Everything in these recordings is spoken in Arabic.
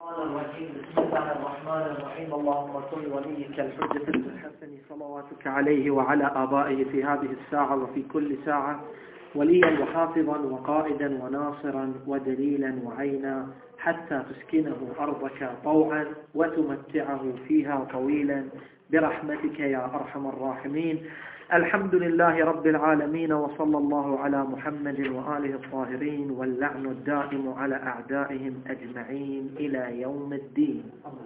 بسم الله الرحمن الرحيم. اللهم صل وليك الحجة الحسن صلواتك عليه وعلى آبائه في هذه الساعة وفي كل ساعة وليا وحافظا وقائدا وناصرا ودليلا وعينا حتى تسكنه أرضك طوعا وتمتعه فيها طويلا برحمتك يا أرحم الراحمين. الحمد لله رب العالمين، وصلى الله على محمد وآله الطاهرين، واللعن الدائم على أعدائهم أجمعين إلى يوم الدين.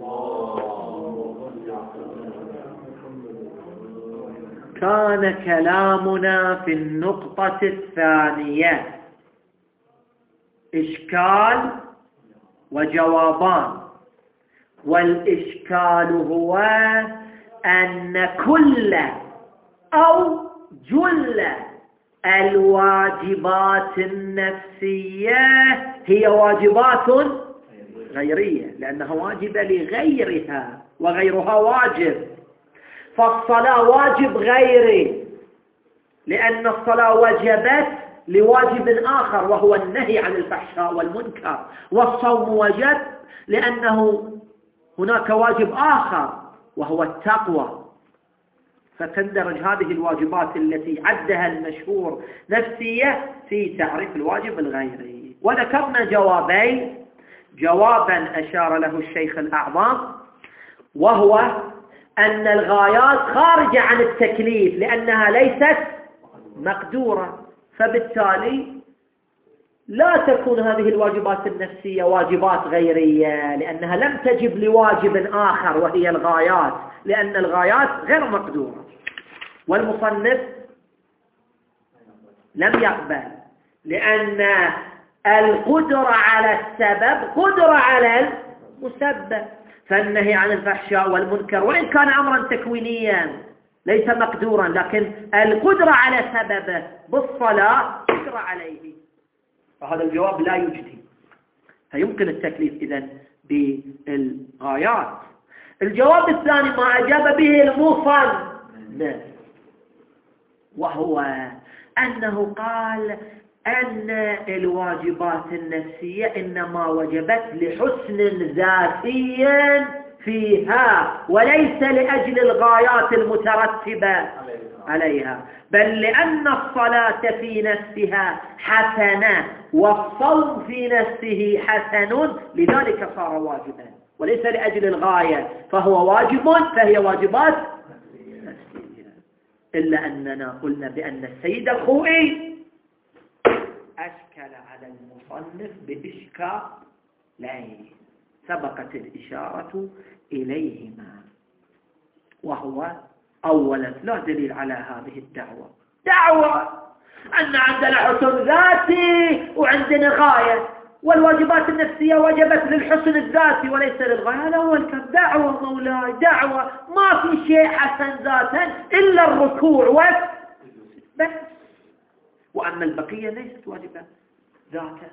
كان كلامنا في النقطة الثانية إشكال وجوابان، والإشكال هو أن كل أو جل الواجبات النفسية هي واجبات غيرية، لأنها واجبة لغيرها وغيرها واجب. فالصلاة واجب غيري لأن الصلاة وجبت لواجب آخر وهو النهي عن الفحشاء والمنكر، والصوم وجب لأنه هناك واجب آخر وهو التقوى. فتندرج هذه الواجبات التي عدها المشهور نفسية في تعريف الواجب الغيري. وذكرنا جوابين: جوابا أشار له الشيخ الأعظم، وهو أن الغايات خارجة عن التكليف لأنها ليست مقدورة، فبالتالي لا تكون هذه الواجبات النفسية واجبات غيرية لأنها لم تجب لواجب آخر وهي الغايات، لأن الغايات غير مقدورة. والمصنف لم يقبل، لأن القدرة على السبب قدرة على المسبب، فالنهي عن الفحشاء والمنكر وإن كان أمرا تكوينيا ليس مقدورا، لكن القدرة على سببه بالصلاة قدرة عليه، فهذا الجواب لا يجدي، فيمكن التكليف إذن بالغايات. الجواب الثاني ما أجاب به المصنف، وهو أنه قال أن الواجبات النفسية إنما وجبت لحسن ذاتي فيها وليس لأجل الغايات المترتبة عليها، بل لأن الصلاة في نفسها حسنة والصوم في نفسه حسن، لذلك صار واجبا وليس لأجل الغاية، فهو واجب فهي واجبات نفسية. إلا أننا قلنا بأن السيد الخوئي أشكل على المصنف بإشكالين سبقت الإشارة إليهما، وهو أولا لا دليل على هذه الدعوة، دعوة أن عندنا حسن ذاتي وعندنا غاية، والواجبات النفسية وجبت للحسن الذاتي وليس للغاية. هذا هو الكلام، دعوة مولاي دعوة، ما في شيء حسن ذاتا إلا الركوع بس، وأما البقية ليست واجبة ذاتا.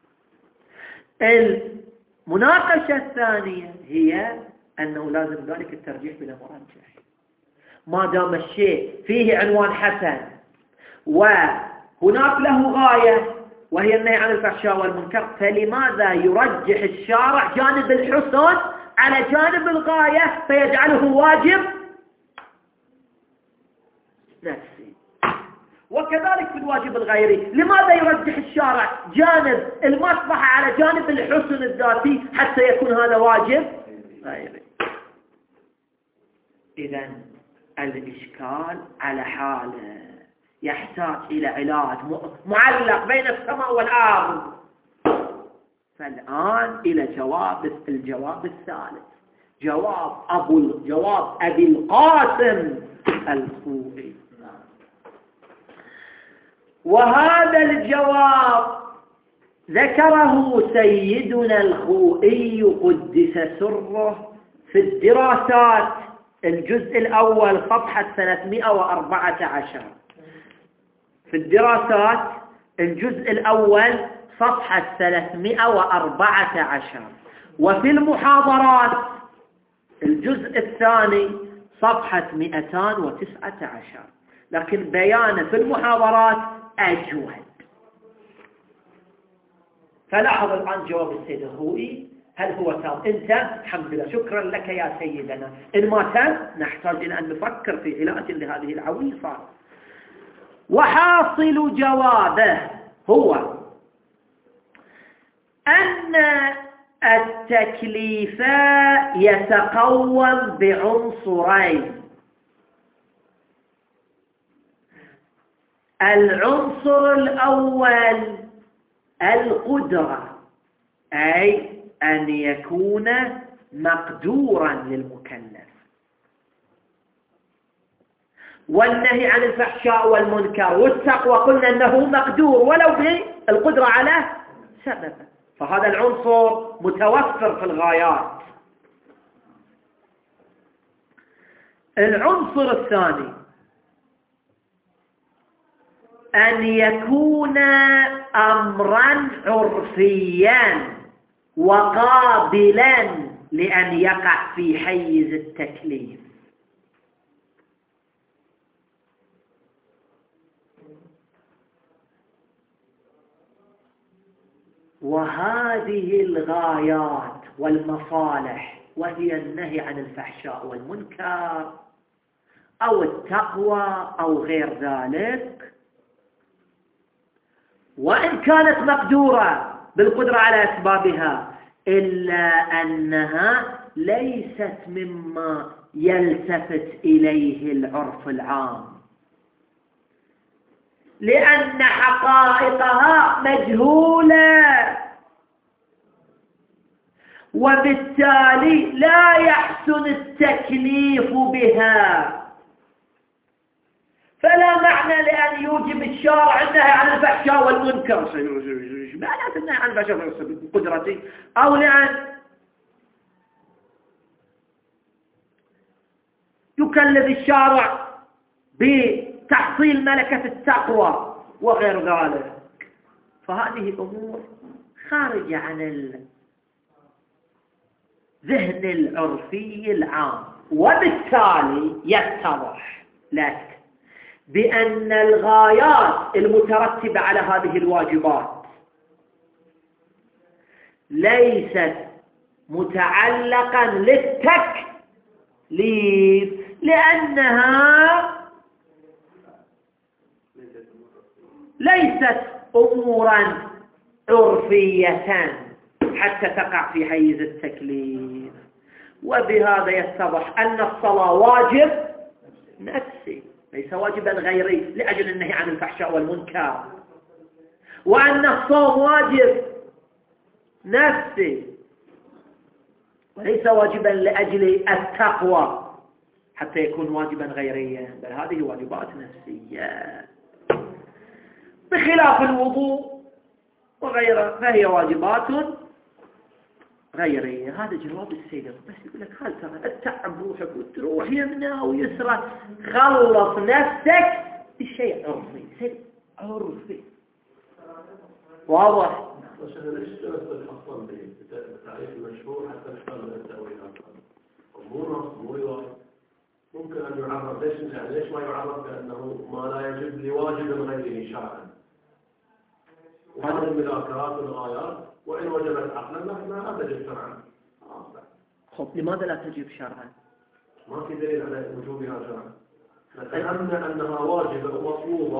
المناقشة الثانية هي أنه لازم ذلك الترجيح بلا مرجح، ما دام الشيء فيه عنوان حسن وهناك له غاية وهي النهي عن الفحشاء والمنكر، فلماذا يرجح الشارع جانب الحسن على جانب الغاية فيجعله واجب نفسي؟ وكذلك في الواجب الغيري، لماذا يرجح الشارع جانب المصلحة على جانب الحسن الذاتي حتى يكون هذا واجب غيري؟ إذن الإشكال على حاله يحتاج إلى علاج معلق بين السماء والأرض. فالآن إلى الجواب الثالث، جواب أبي القاسم الخوئي. وهذا الجواب ذكره سيدنا الخوئي قدس سره في الدراسات الجزء الأول صفحة 314، في الدراسات الجزء الأول صفحة 314، وفي المحاضرات الجزء الثاني صفحة 219، لكن بيانه في المحاضرات أجود. فلاحظ الآن جواب السيد الخوئي هل هو تام؟ إن تام الحمد لله، شكرا لك يا سيدنا. إن ما تام نحتاج إلى أن نفكر في علاج لهذه العويصة. وحاصل جوابه هو أن التكليف يتقوم بعنصرين: العنصر الأول القدرة، أي أن يكون مقدورا للمكلف، والنهي عن الفحشاء والمنكر والتقوى قلنا أنه مقدور ولو بالقدرة على سبب، فهذا العنصر متوفر في الغايات. العنصر الثاني أن يكون أمرا عرفيا وقابلا لأن يقع في حيز التكليف. وهذه الغايات والمصالح، وهي النهي عن الفحشاء والمنكر أو التقوى أو غير ذلك، وإن كانت مقدورة بالقدرة على أسبابها، إلا أنها ليست مما يلتفت إليه العرف العام، لأن حقائقها مجهولة، وبالتالي لا يحسن التكليف بها. فلا معنى لأن يوجب الشارع النهي عن الفحشاء والمنكر، معنى النهي عن الفحشاء والمنكر بقدرتي، أو لأن يكلف الشارع بتحصيل ملكة التقوى وغير ذلك. فهذه أمور خارجة عن الذهن العرفي العام، وبالتالي يتضح لك بأن الغايات المترتبة على هذه الواجبات ليست متعلقا للتكليف، لأنها ليست أمورا عرفية حتى تقع في حيز التكليف. وبهذا يتضح أن الصلاة واجب نفسي ليس واجبا غيري لأجل النهي عن الفحشاء والمنكر، وأن الصوم واجب نفسي وليس واجبا لأجل التقوى حتى يكون واجبا غيريا، بل هذه واجبات نفسية، بخلاف الوضوء وغيره فهي واجبات غيرية. هذا جواب السيد، بس يقول لك هل ترى التعب روحك وتروح يمنى ويسرى، خلص نفسك بشيء عرفي، شيء عرفي واضح. ليش تحصل بالتعريف المشهور حتى نختار من التأويلات؟ مو نص مو رواية، ممكن أن يعرف. ليش ما يعرف بأنه ما لا يجب لواجب غيره شرعا؟ وهذا المذاكرات والغايات وإن وجبت عقلا ما تجب شرعا. خب لماذا لا تجب شرعا؟ ما في دليل على وجوبها شرعا. نتأمل أنها واجبة ومطلوبة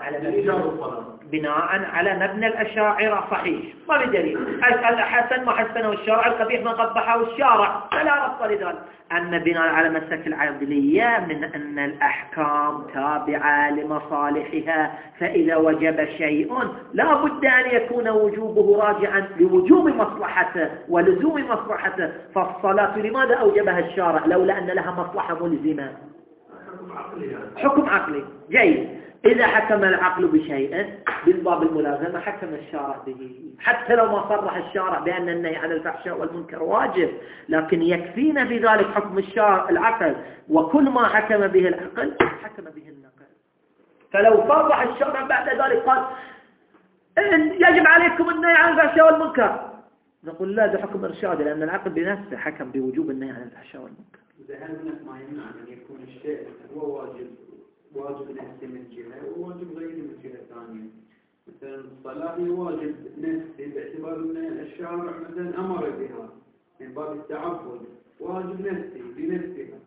بناء على مبنى الأشاعرة، صحيح ما بدليل. الحسن ما حسنه الشارع، القبيح ما قبحه الشارع، فلا ربط لذلك. أما بناء على مسلك العدلية من أن الأحكام تابعة لمصالحها، فإذا وجب شيء لا بد أن يكون وجوبه راجعا لوجوب مصلحته ولزوم مصلحته. فالصلاة لماذا أوجبها الشارع لولا أن لها مصلحة ملزمة؟ حكم عقلي جيد. إذا حكم العقل بشيء بالباب الملازمة حكم الشارع به، حتى لو ما صرح الشارع بأن النهي عن الفحشاء والمنكر واجب، لكن يكفينا بذلك حكم العقل، وكل ما حكم به العقل حكم به النقل. فلو صرح الشارع بعد ذلك قال يجب عليكم النهي عن الفحشاء والمنكر، نقول لا، ده حكم إرشادي، لأن العقل بنفسه حكم بوجوب النهي عن الفحشاء والمنكر. هل هناك ما يمنع أن يكون الشيء هو واجب نفسي من جهة وواجب غيري من جهة ثانية؟ مثلا الصلاة هي واجب نفسي باعتبار أن الشارع مثلا أمر بها من باب التعبد، واجب نفسي بنفسها،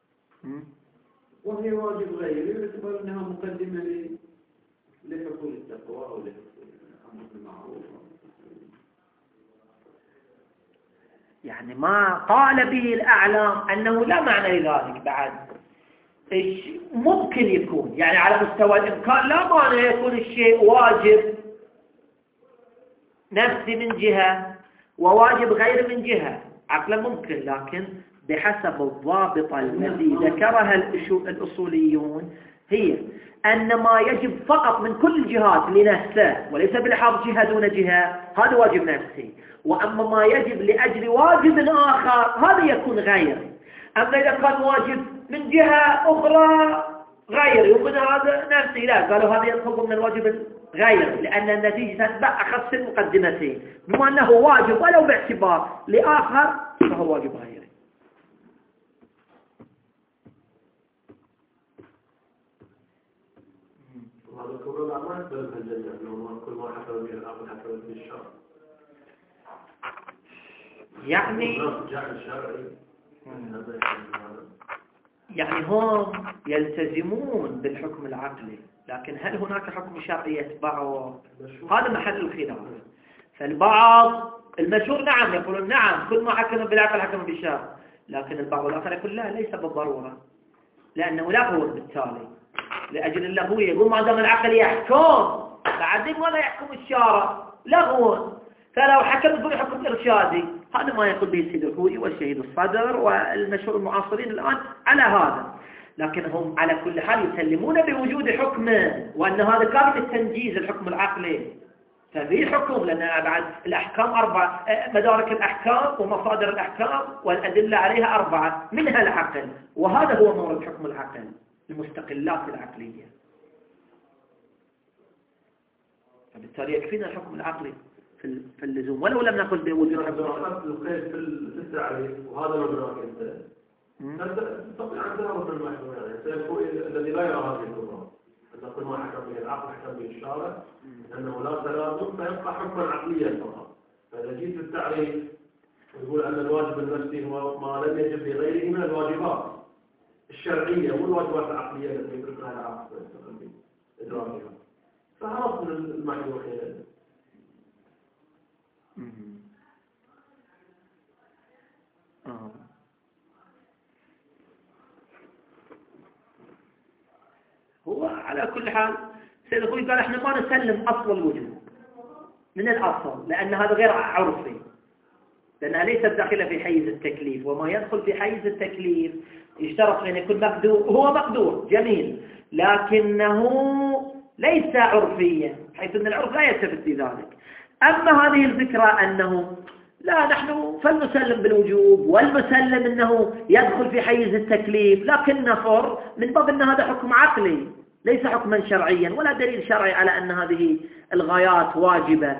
وهي واجب غيري باعتبار أنها مقدمة لحصول التقوى أو لحصول الأمر بالمعروف. يعني ما قال به الأعلام أنه لا معنى لذلك بعد. ممكن يكون يعني على مستوى الإمكان لا معنى يكون الشيء واجب نفسي من جهة وواجب غير من جهة، عقلا ممكن، لكن بحسب الضابط الذي ذكرها الأصوليون هي أن ما يجب فقط من كل الجهات لنفسه وليس بلحاظ جهة دون جهة هذا واجب نفسي، وأما ما يجب لأجل واجب آخر هذا يكون غيري. أما إذا كان واجب من جهة أخرى غيري ومن هذا نفسي لا، قالوا هذا يدخل من الواجب الغيري لأن النتيجة تتبع أخص المقدمتين، بما أنه واجب ولو باعتبار لآخر فهو واجب غيري. وهذا كله لا ما يقبل في الجنة أنه كل ما حكم به العقل حكم به الشرع. يعني هم يلتزمون بالحكم العقلي، لكن هل هناك حكم شرعي يتبعه؟ هذا محل الخلاف. فالبعض المشهور نعم يقولون نعم كل ما حكم بالعقل حكم بالشرع، لكن البعض الآخر يقول لا ليس بالضرورة، لأنه لغو بالتالي لأجل اللغو يقول ما دام العقل يحكم بعدين ولا يحكم الشارع لغو، فلو حكم يقول حكم إرشادي. هذا ما يقول به السيد الخوئي والشهيد الصدر والمشهور المعاصرين الآن على هذا، لكن هم على كل حال يسلمون بوجود حكم وأن هذا كان للتنجيز الحكم العقلي، ففي حكم لأن بعد الأحكام أربعة، مدارك الأحكام ومصادر الأحكام والأدلة عليها أربعة منها العقل، وهذا هو مورد حكم العقل المستقلات العقلية، فبالتالي يكفينا الحكم العقلي في اللزوم ولو لم نقل بوجود حكم. القيد في التعريف وهذا مبناك انت تستطيع ان تعرف المحكوم، يعني سيكون الذي لا يرى هذه الامور ان كل ما حكم به العقل حكم به الشارع انه لا تلازم فيبقى حكما عقليا فقط. فاذا جيت في التعريف ويقول ان الواجب النفسي هو ما لم يجب لغيره من الواجبات الشرعيه والواجبات العقليه التي يدركها العقل ويستقل بادراكها، فعرفنا المحكوم خلال هو على كل حال سيد الخوي قال احنا ما نسلم اصل الوجود من الاصل لان هذا غير عرفي، لانها ليست داخله في حيز التكليف، وما يدخل في حيز التكليف يشترط ان يكون مقدور، هو مقدور جميل لكنه ليس عرفيا حيث ان العرف لا يلتفت بذلك. اما هذه الفكره انه لا نحن فلنسلم بالوجوب والمسلم انه يدخل في حيز التكليف، لكن نفر من باب ان هذا حكم عقلي ليس حكما شرعيا ولا دليل شرعي على ان هذه الغايات واجبة.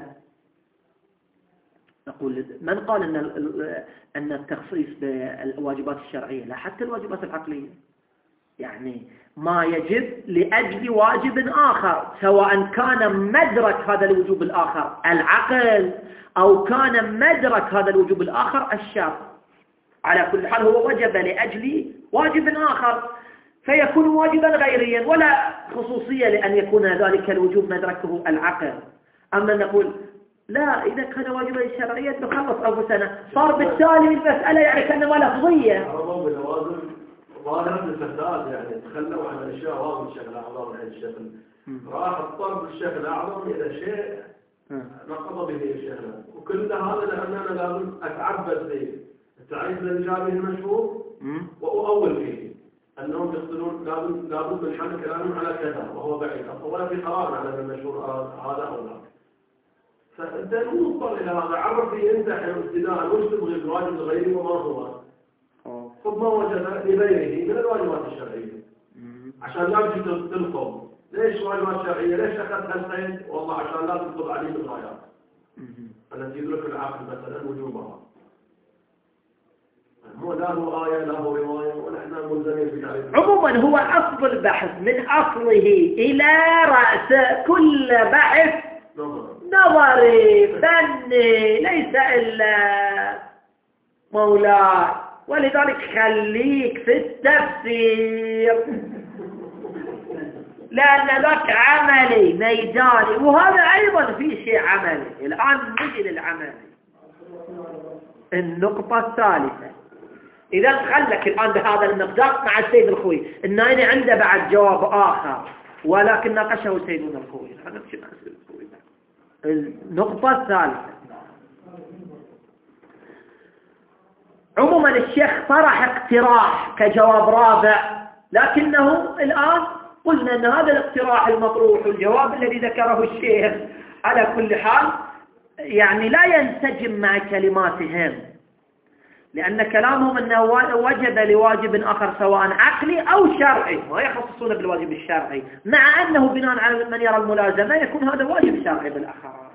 نقول من قال ان التخصيص بالواجبات الشرعية؟ لا، حتى الواجبات العقلية، يعني ما يجب لأجل واجب آخر سواء كان مدرك هذا الوجوب الآخر العقل أو كان مدرك هذا الوجوب الآخر الشرع، على كل حال هو وجب لأجل واجب آخر فيكون واجبا غيريا ولا خصوصية لأن يكون ذلك الوجوب مدركه العقل. أما نقول لا، إذا كان واجبا شرعيا نخلص أنفسنا، صار بالتالي المسألة يعني كأنما لفظية. ظاهرة الفساد، يعني تخلوا عن الأشياء واضح الشيخ الأعظم عن الشيخ راح الطرب الشيخ الأعظم إلى شيء نقض به الشيخ، وكل هذا لأننا لازم أتعبد به التعريف الذي جاء به المشهور وأول فيه أنهم يقصدون لابد من حمل كلامهم على كذا وهو بعيد ولا في قرار على المشهور هذا أو لا. فأنت نوصل إلى هذا، عرف فيه أنت ابتداء وش تبغي الواجب الغيري وما هو، خذ ما وجد لغيره من الواجبات الشرعية عشان لا تجي تلفظ ليش واجبات شرعية، ليش أخذت هالقيد؟ والله عشان لا تلفظ عليه بالغايات التي يدرك العقل مثلا وجوبها. مو لا هو آية لا هو رواية ونحن ملزمين بتعريف. عموما هو أصل البحث من أصله إلى رأس كل بحث نظري فني ليس إلا مولاي، ولذلك خليك في التفسير، لأن ذاك عملي ميداني، وهذا أيضا في شيء عملي. الآن نجي للعملي. النقطة الثالثة، إذا خلك الآن بهذا المقدار مع السيد الخوي، النايني عنده بعد جواب آخر ولكن ناقشه سيدنا الخوي. النقطة الثالثة، عموما الشيخ طرح اقتراح كجواب رابع، لكنه الآن قلنا أن هذا الاقتراح المطروح والجواب الذي ذكره الشيخ على كل حال يعني لا ينسجم مع كلماتهم، لأن كلامهم أنه وجب لواجب آخر سواء عقلي أو شرعي، ما يخصصون بالواجب الشرعي، مع أنه بناء على من يرى الملازمة يكون هذا واجب شرعي بالآخر.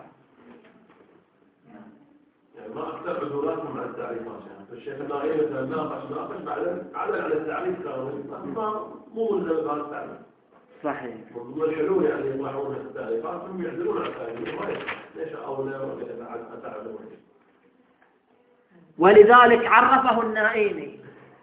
يعني ما أكثر حضوراتهم على التعريفات، الشيخ النائي مثلا ناقش بعدين على التعريف كامل، مو ملزم بهذا التعريف. صحيح. والحلول يعني يطلعون التعريفات ثم يعدلون على التعريف، ليش أولى أتعلمون؟ ولذلك عرفه النائيني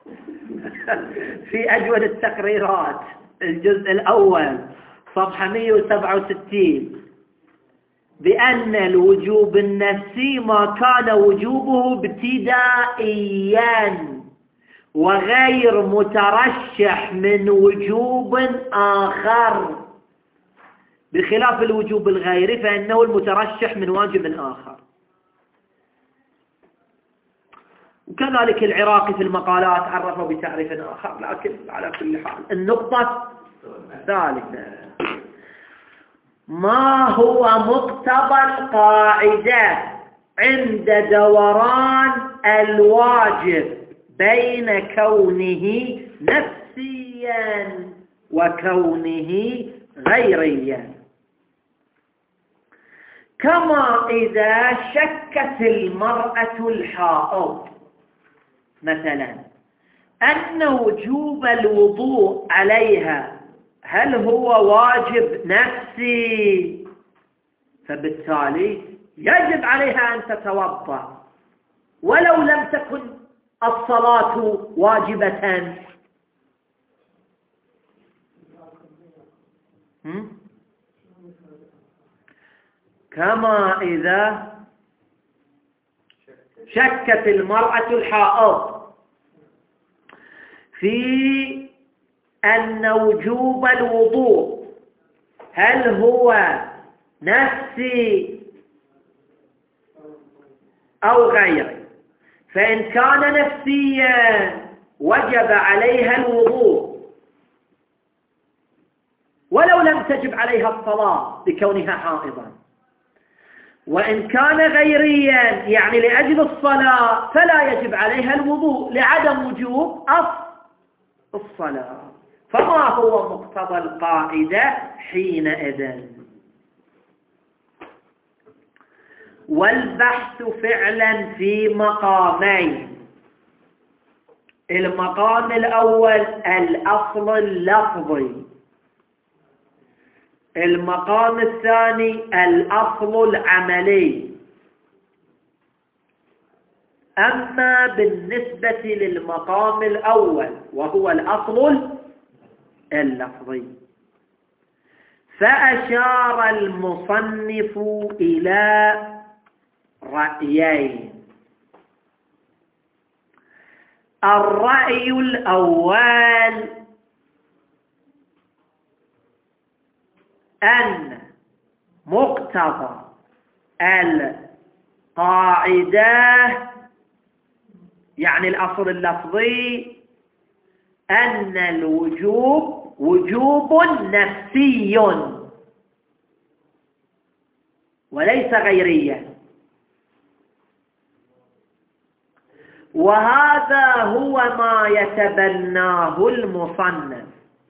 في أجود التقريرات الجزء الأول صفحة 167 بأن الوجوب النفسي ما كان وجوبه ابتدائيا وغير مترشح من وجوب آخر، بخلاف الوجوب الغيري فإنه المترشح من واجب آخر. وكذلك العراقي في المقالات عرفه بتعريف آخر، لكن على كل حال. النقطة الثالثة، ما هو مقتضى القاعدة عند دوران الواجب بين كونه نفسيا وكونه غيريا؟ كما إذا شكت المرأة الحائض مثلا أن وجوب الوضوء عليها هل هو واجب نفسي، فبالتالي يجب عليها أن تتوضأ ولو لم تكن الصلاة واجبة. كما إذا شكت المرأة الحائض في أن وجوب الوضوء هل هو نفسي أو غيري، فإن كان نفسيا وجب عليها الوضوء ولو لم تجب عليها الصلاة لكونها حائضا، وإن كان غيريا يعني لأجل الصلاة فلا يجب عليها الوضوء لعدم وجوب الصلاة. فما هو مقتضى القاعدة حينئذ؟ والبحث فعلا في مقامين. المقام الأول الأصل اللفظي، المقام الثاني الأصل العملي. أما بالنسبة للمقام الأول وهو الأصل اللفظي فأشار المصنف إلى رأيين. الرأي الأول أن مقتضى القاعدة يعني الأصل اللفظي أن الوجوب وجوب نفسي وليس غيريا، وهذا هو ما يتبناه المصنف.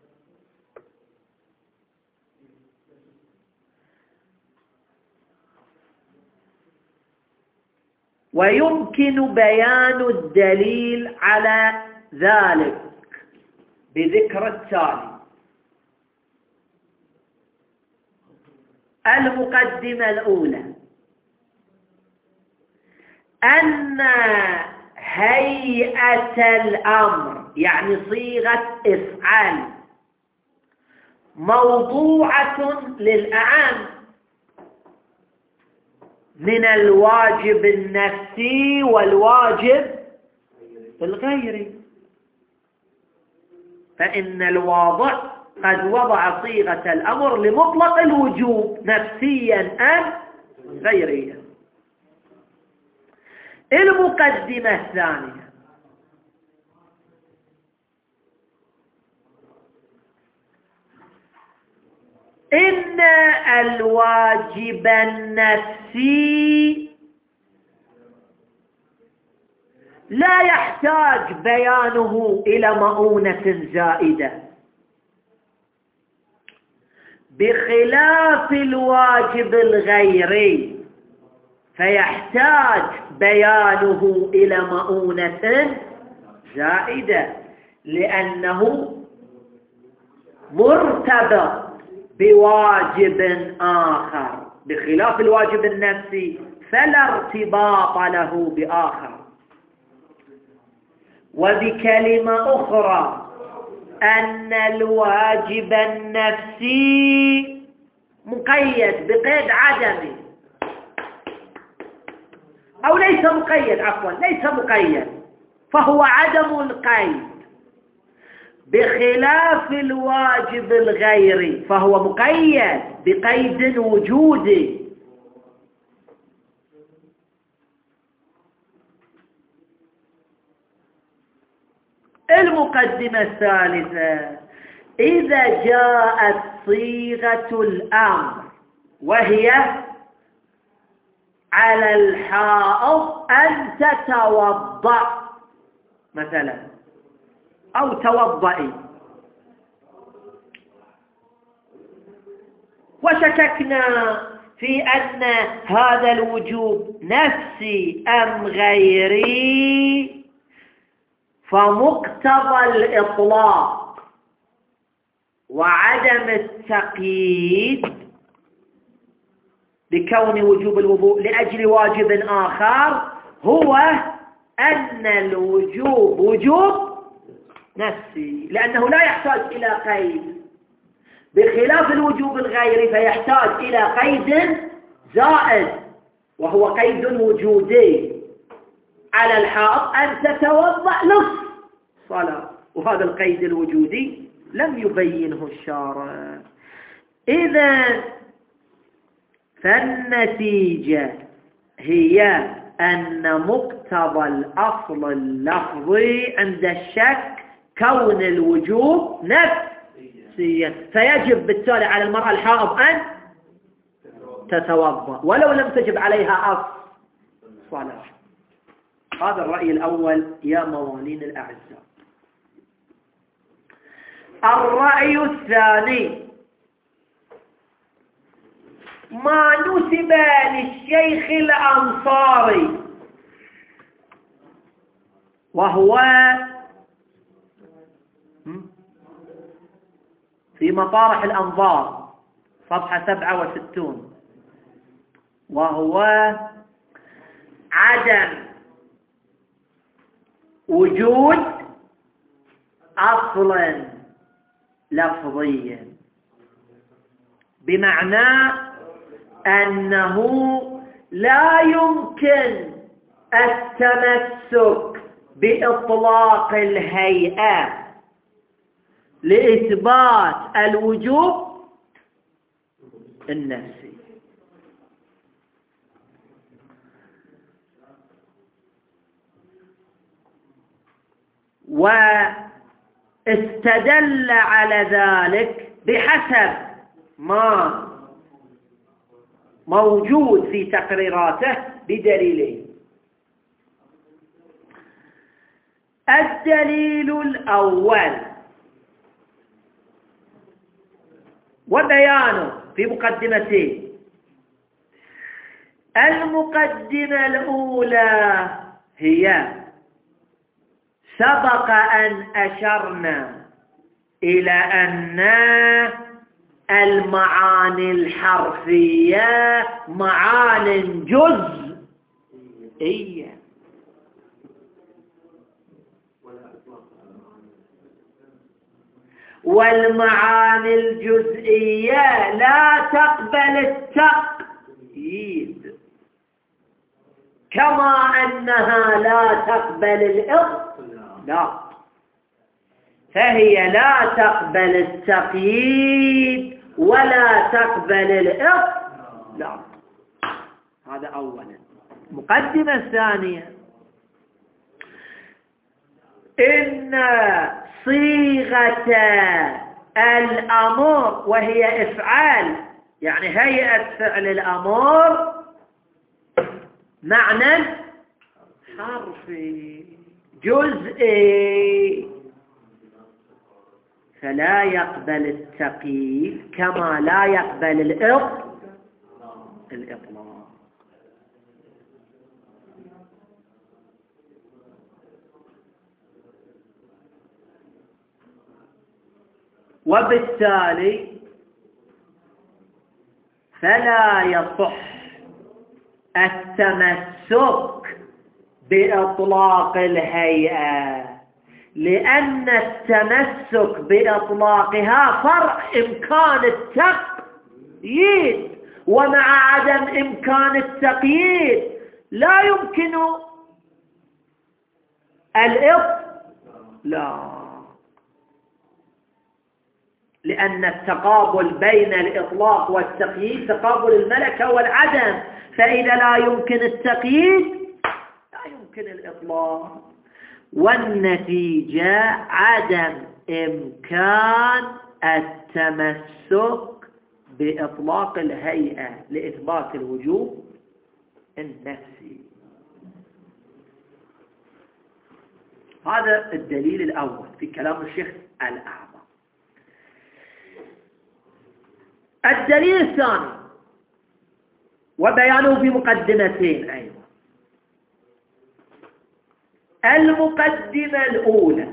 ويمكن بيان الدليل على ذلك بذكر التالي. المقدمة الأولى أن هيئة الأمر يعني صيغة افعل موضوعة للأعم من الواجب النفسي والواجب الغيري، فإن الواضع قد وضع صيغة الأمر لمطلق الوجوب نفسيا أم غيريا. المقدمة الثانية إن الواجب النفسي لا يحتاج بيانه إلى مؤونة زائدة، بخلاف الواجب الغيري فيحتاج بيانه إلى مؤونة زائدة، لأنه مرتبط بواجب آخر، بخلاف الواجب النفسي فلا ارتباط له بآخر. وبكلمة أخرى أن الواجب النفسي مقيد بقيد عدمي، أو ليس مقيد، عفوا ليس مقيد، فهو عدم القيد، بخلاف الواجب الغيري فهو مقيد بقيد وجودي. المقدمة الثالثة إذا جاءت صيغة الأمر وهي على الحائض أن تتوضأ مثلا أو توضئي، وشككنا في أن هذا الوجوب نفسي أم غيري، فمقتضى الإطلاق وعدم التقييد بكون وجوب الوضوء لأجل واجب آخر هو أن الوجوب وجوب نفسي، لأنه لا يحتاج إلى قيد، بخلاف الوجوب الغيري فيحتاج إلى قيد زائد وهو قيد وجودي على الحائض أن تتوضأ للصلاة، وهذا القيد الوجودي لم يبينه الشارع. إذن فالنتيجة هي أن مقتضى الأصل اللفظي عند الشك كون الوجوب نفسيا، فيجب بالتالي على المرأة الحائض أن تتوضأ ولو لم تجب عليها الصلاة. هذا الرأي الأول يا موالين الأعزاء. الرأي الثاني ما نسب للشيخ الأنصاري، وهو في مطارح الأنظار صفحة 67، وهو عدم وجود أصل لفظي، بمعنى أنه لا يمكن التمسك بإطلاق الهيئة لإثبات الوجوب النفسي. واستدل على ذلك بحسب ما موجود في تقريراته بدليلين. الدليل الأول وبيانه في مقدمتين. المقدمة الأولى هي سبق أن أشرنا إلى أن المعاني الحرفية معاني جزئية، والمعاني الجزئية لا تقبل التقييد، كما أنها لا تقبل الإطلاق، فهي لا تقبل التقييد ولا تقبل الإطلاق. هذا أولا. مقدمة ثانية: إن صيغة الأمر وهي إفعال، يعني هيئة فعل الأمر، معنى حرفي جزئي، فلا يقبل التقييد كما لا يقبل الإطلاق. وبالتالي فلا يصح التمسك بإطلاق الهيئة، لأن التمسك بإطلاقها فرع إمكان التقييد، ومع عدم إمكان التقييد لا يمكن الإطلاق، لأن التقابل بين الإطلاق والتقييد تقابل الملكة والعدم، فإذا لا يمكن التقييد لا يمكن الإطلاق، والنتيجة عدم إمكان التمسك بإطلاق الهيئة لإثبات الوجوب النفسي. هذا الدليل الأول في كلام الشيخ الأعظم. الدليل الثاني وبيانه في مقدمتين أيضا. المقدمة الأولى: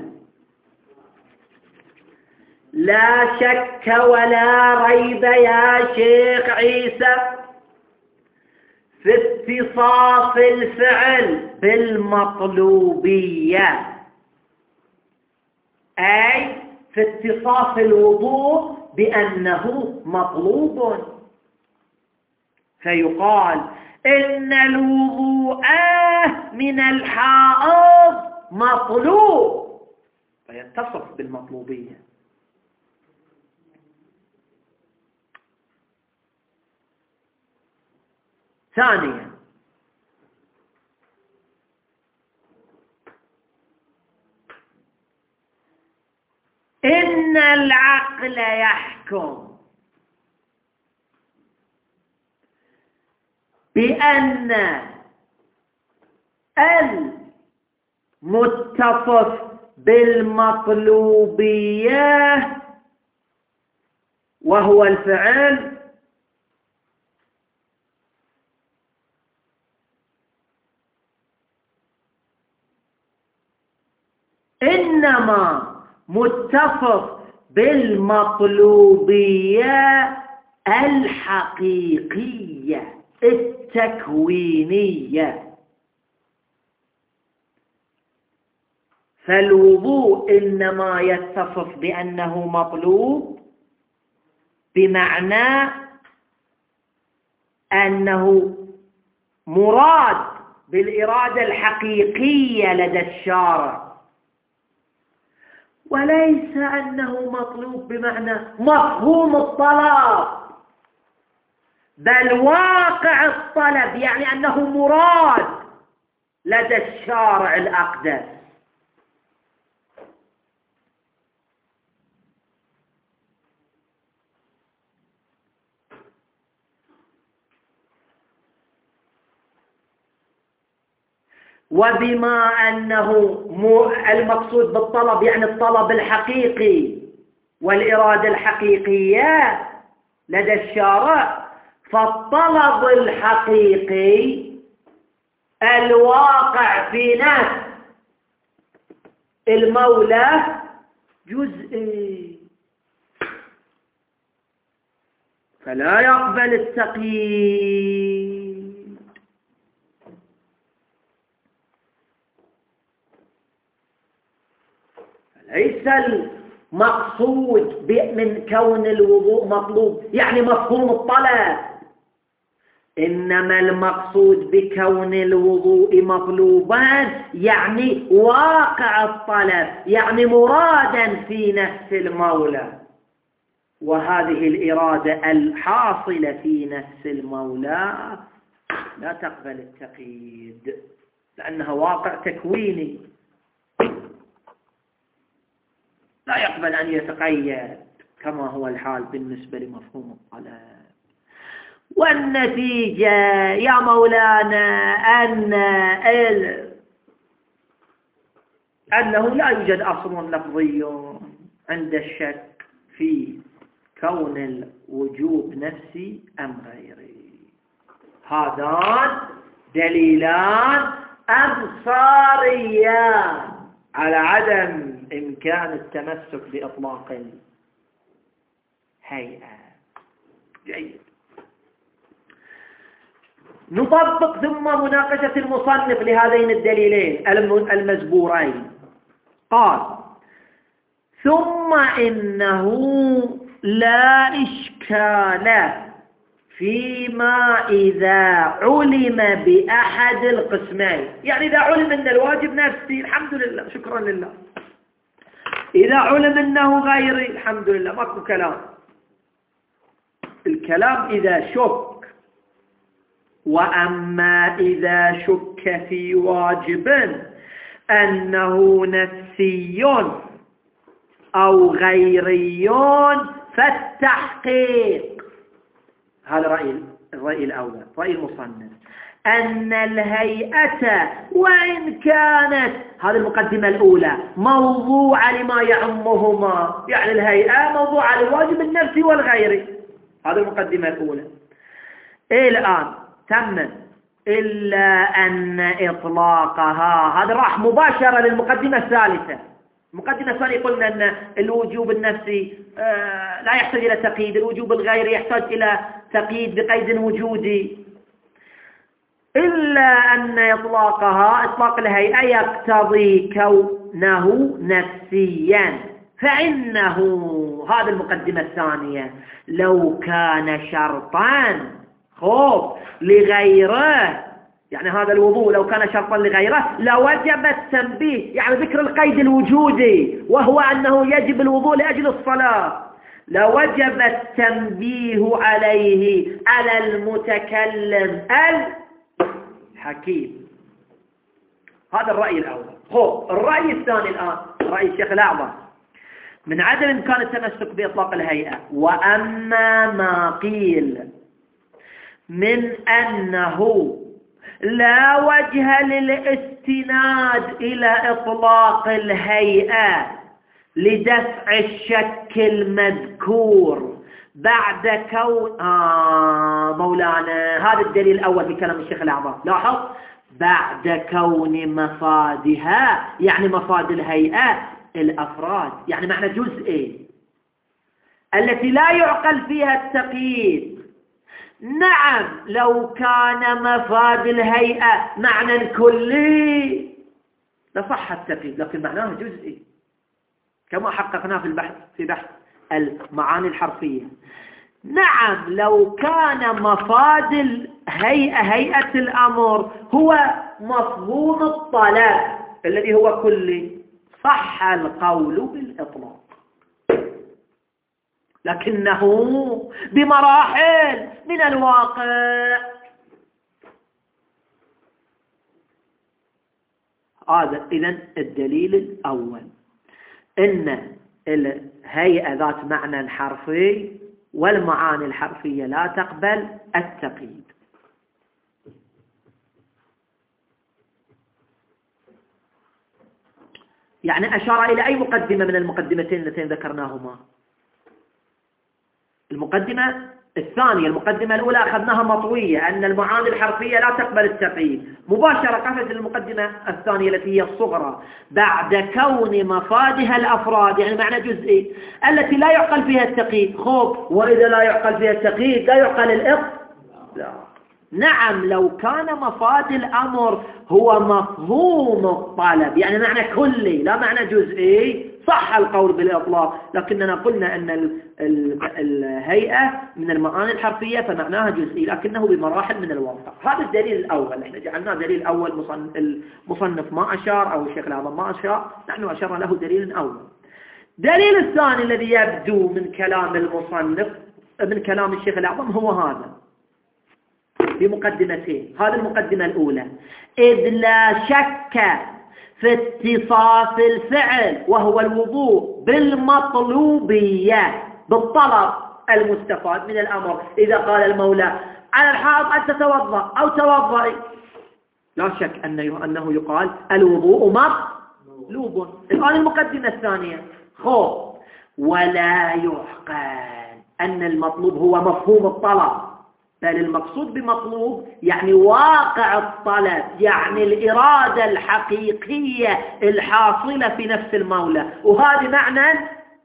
لا شك ولا ريب يا شيخ عيسى في اتصاف الفعل بالمطلوبية، أي في اتصاف الوضوء بأنه مطلوب، فيقال إن الوضوء من الحائض مطلوب، فيتصف بالمطلوبية. ثانيا: إن العقل يحكم بأن المتصف بالمطلوبية وهو الفعل إنما متصف بالمطلوبية الحقيقية التكوينية، فالوضوء إنما يتصف بأنه مطلوب بمعنى أنه مراد بالإرادة الحقيقية لدى الشارع، وليس أنه مطلوب بمعنى مفهوم الطلب، بل واقع الطلب، يعني أنه مراد لدى الشارع الأقدس. وبما أنه المقصود بالطلب يعني الطلب الحقيقي والإرادة الحقيقية لدى الشارع، فالطلب الحقيقي الواقع في نفس المولى جزئي، فلا يقبل التقييد. ليس المقصود من كون الوضوء مطلوب يعني مفهوم الطلب، إنما المقصود بكون الوضوء مطلوبا يعني واقع الطلب، يعني مرادا في نفس المولى، وهذه الإرادة الحاصلة في نفس المولى لا تقبل التقييد لأنها واقع تكويني لا يقبل أن يتقيد كما هو الحال بالنسبة لمفهوم الطلب. والنتيجة يا مولانا أنه لا يوجد أصل لفظي عند الشك في كون الوجوب نفسي أم غيري. هذان دليلان أبصاريان على عدم إمكان التمسك بإطلاق الهيئة. جيد. نطبق ثم مناقشة المصنف لهذين الدليلين المذكورين. قال: ثم إنه لا إشكال فيما إذا علم بأحد القسمين، يعني إذا علم أن الواجب نفسي الحمد لله شكرا لله، إذا علم أنه غيري الحمد لله ماكو كلام. الكلام إذا شك. وأما إذا شك في واجب أنه نفسي أو غيري فالتحقيق، هذا الرأي الأول، رأي المصنف، أن الهيئة وإن كانت، هذه المقدمة الأولى، موضوعة لما يعمهما، يعني الهيئة موضوعة للواجب النفسي والغيري، هذه المقدمة الأولى. الآن تم، إلا أن إطلاقها، هذا راح مباشرة للمقدمة الثالثة. المقدمة الثانية قلنا أن الوجوب النفسي لا يحتاج إلى تقييد، الوجوب الغيري يحتاج إلى تقييد بقيد وجودي. إلا أن إطلاقها، إطلاق الهيئة، يقتضي كونه نفسيا، فإنه، هذه المقدمة الثانية، لو كان شرطا لغيره، يعني هذا الوضوء لو كان شرطا لغيره لوجب التنبيه، يعني ذكر القيد الوجودي وهو أنه يجب الوضوء لأجل الصلاة، لوجب التنبيه عليه على المتكلم الحكيم. هذا الرأي الأول. الرأي الثاني الآن، رأي الشيخ الأعظم، من عدم إمكان التمسك بإطلاق الهيئة. وأما ما قيل من أنه لا وجه للاستناد إلى إطلاق الهيئة لدفع الشك المذكور بعد كون مولانا، هذا الدليل الأول بكلام الشيخ الأعظم، لاحظ، بعد كون مفادها، يعني مفاد الهيئة الأفراد، يعني معنى جزئي التي لا يعقل فيها التقييد. نعم لو كان مفاد الهيئة معنى كلي لصح التقييد، لكن معناه جزئي كما حققناه في بحث المعاني الحرفية. نعم لو كان مفاد الهيئة، هيئة الأمر، هو مفهوم الطلب الذي هو كلي، صح القول بالإطلاق، لكنه بمراحل من الواقع. هذا إذن الدليل الأول، إن الهيئة ذات معنى حرفي والمعاني الحرفية لا تقبل التقييد. يعني أشار إلى أي مقدمة من المقدمتين اللتين ذكرناهما؟ المقدمة الثانية المقدمة الأولى أخذناها مطوية، أن المعاني الحرفية لا تقبل التقييد. مباشرة قفز المقدمة الثانية التي هي الصغرى، بعد كون مفادها الأفراد، يعني معنى جزئي، التي لا يعقل فيها التقييد. خوف، وإذا لا يعقل فيها التقييد لا يعقل لا. نعم، لو كان مفاد الأمر هو مفهوم الطلب، يعني معنى كلي لا معنى جزئي، صح القول بالإطلاق، لكننا قلنا أن الهيئة من المعاني الحرفية فمعناها جزئي، لكنه بمراحل من الواقع. هذا الدليل الأول، احنا جعلناه دليل أول. المصنف ما أشار، أو الشيخ الأعظم ما أشار، نحن أشرنا له دليل أول. دليل الثاني الذي يبدو من كلام المصنف، من كلام الشيخ الأعظم، هو هذا بمقدمتين. هذه المقدمة الأولى: إذ لا شك في اتصاف الفعل وهو الوضوء بالمطلوبية، بالطلب المستفاد من الأمر. إذا قال المولى على الحائض أن تتوضأ أو توضئي، لا شك أنه يقال الوضوء مطلوب. الآن المقدمة الثانية: خوف، ولا يعقل أن المطلوب هو مفهوم الطلب، بل المقصود بمطلوب يعني واقع الطلب، يعني الإرادة الحقيقية الحاصلة في نفس المولى، وهذا معنى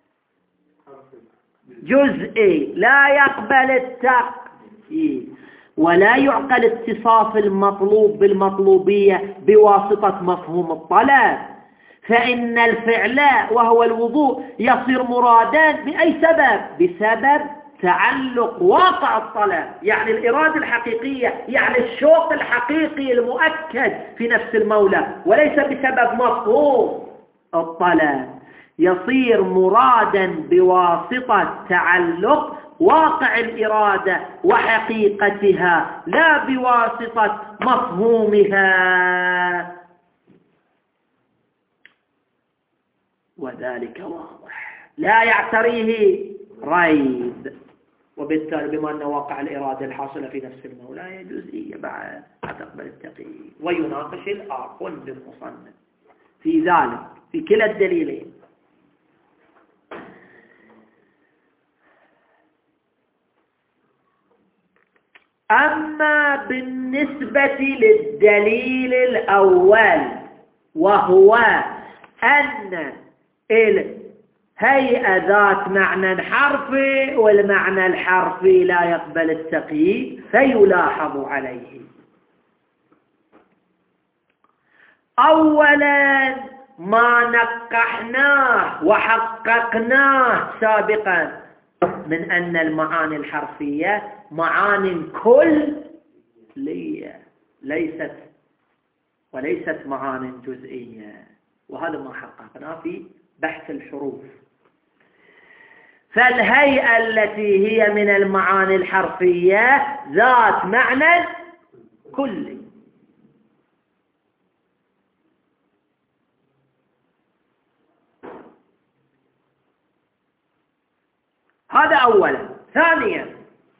جزئي لا يقبل التقييد. ولا يعقل اتصاف المطلوب بالمطلوبية بواسطة مفهوم الطلب، فإن الفعل وهو الوضوء يصير مرادا بأي سبب؟ بسبب تعلق واقع الطلب، يعني الإرادة الحقيقية، يعني الشوق الحقيقي المؤكد في نفس المولى، وليس بسبب مفهوم الطلب. يصير مرادا بواسطة تعلق واقع الإرادة وحقيقتها، لا بواسطة مفهومها، وذلك واضح لا يعتريه ريب. وبالتالي بما أن واقع الإرادة الحاصلة في نفس المولى هي جزئية بعد تقبل التقييد. ويناقش الآخر بالمصنف في ذلك في كلا الدليلين. أما بالنسبة للدليل الأول، وهو أن الهيئة ذات معنى حرفي والمعنى الحرفي لا يقبل التقييد، فيلاحظ عليه أولا ما نقحناه وحققناه سابقا من أن المعاني الحرفية معاني كلية وليست معاني جزئية، وهذا ما حققناه في بحث الحروف. فالهيئة التي هي من المعاني الحرفية ذات معنى كلي. هذا أولا. ثانيا،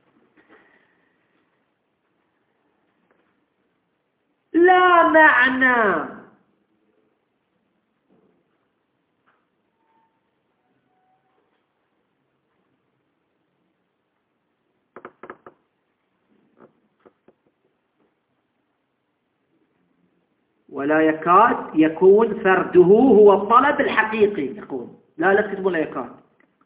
لا معنى ولا يكاد يكون فرده هو الطلب الحقيقي. يقول لا تكتبوا لا يكاد.